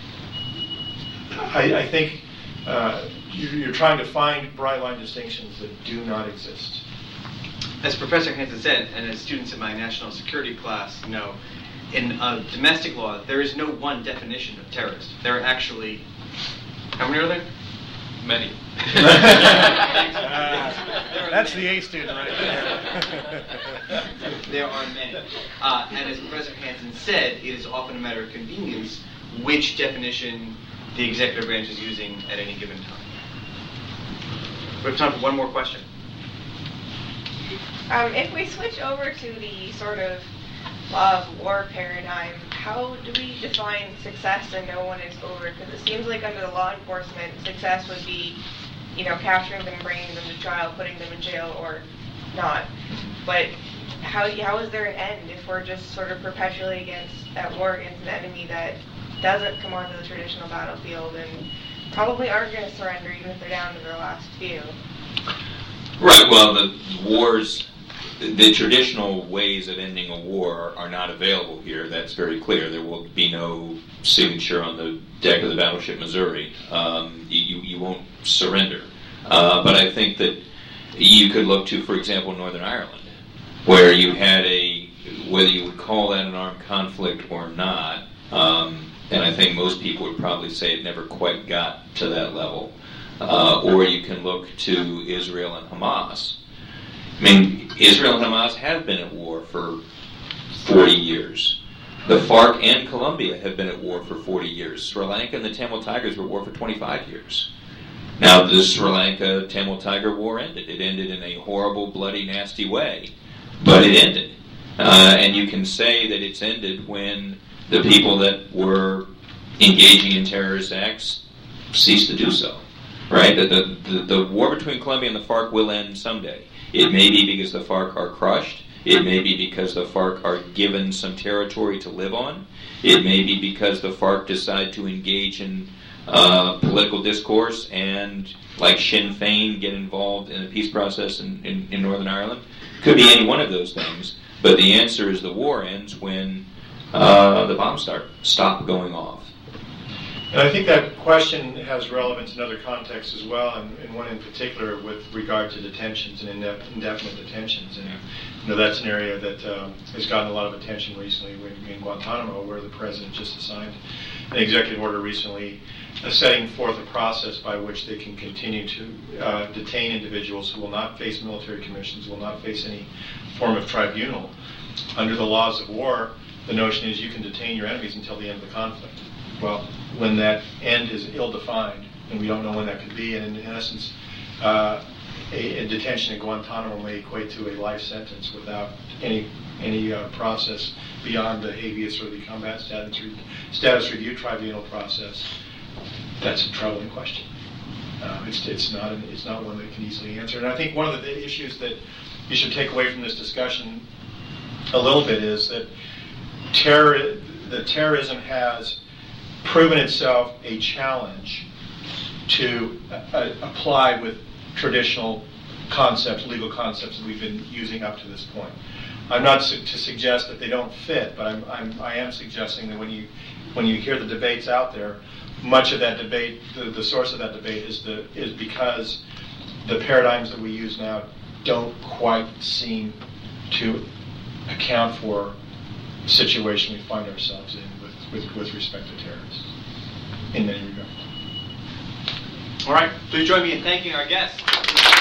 I, I think. Uh, You're trying to find bright line distinctions that do not exist. As Professor Hansen said, and as students in my national security class know, in uh, domestic law, there is no one definition of terrorist. There are actually, how many are there? Many. uh, that's the A student right there. There are many. Uh, and as Professor Hansen said, it is often a matter of convenience which definition the executive branch is using at any given time. We have time for one more question. Um, if we switch over to the sort of law of war paradigm, how do we define success and no one is over? Because it seems like under the law enforcement, success would be, you know, capturing them, bringing them to trial, putting them in jail, or not. But how how is there an end if we're just sort of perpetually against at war against an enemy that doesn't come onto the traditional battlefield and probably aren't going to surrender even if they're down to their last few? Right, well, the wars, the traditional ways of ending a war are not available here. That's very clear. There will be no signature on the deck of the battleship Missouri. Um, you, you won't surrender. Uh, but I think that you could look to, for example, Northern Ireland, where you had a, whether you would call that an armed conflict or not, um, and I think most people would probably say it never quite got to that level. Uh, or you can look to Israel and Hamas. I mean, Israel and Hamas have been at war for forty years. The FARC and Colombia have been at war for forty years. Sri Lanka and the Tamil Tigers were at war for twenty-five years. Now, the Sri Lanka-Tamil Tiger War ended. It ended in a horrible, bloody, nasty way, but it ended. Uh, and you can say that it's ended when the people that were engaging in terrorist acts ceased to do so. Right? The, the, the, the war between Colombia and the FARC will end someday. It may be because the FARC are crushed. It may be because the FARC are given some territory to live on. It may be because the FARC decide to engage in uh, political discourse and, like Sinn Féin, get involved in the peace process in, in, in Northern Ireland. Could be any one of those things. But the answer is the war ends when uh, the bombs start stop going off. And I think that question has relevance in other contexts as well, and, and one in particular with regard to detentions and indef- indefinite detentions. And you know, that's an area that um, has gotten a lot of attention recently in Guantanamo, where the president just assigned an executive order recently uh, setting forth a process by which they can continue to uh, detain individuals who will not face military commissions, will not face any form of tribunal. Under the laws of war, the notion is you can detain your enemies until the end of the conflict. Well, when that end is ill-defined, and we don't know when that could be, and in essence, uh, a, a detention at Guantanamo may equate to a life sentence without any any uh, process beyond the habeas or the combat status, re- status review tribunal process. That's a troubling question. Uh, it's it's not an, it's not one that can easily answer. And I think one of the issues that you should take away from this discussion a little bit is that terror, the terrorism has proven itself a challenge to uh, apply with traditional concepts, legal concepts that we've been using up to this point. I'm not su- to suggest that they don't fit, but I'm, I'm, I am suggesting that when you when you hear the debates out there, much of that debate, the, the source of that debate is the is because the paradigms that we use now don't quite seem to account for situation we find ourselves in with, with, with respect to terrorists, in many regards. All right, please join me in thanking our guests.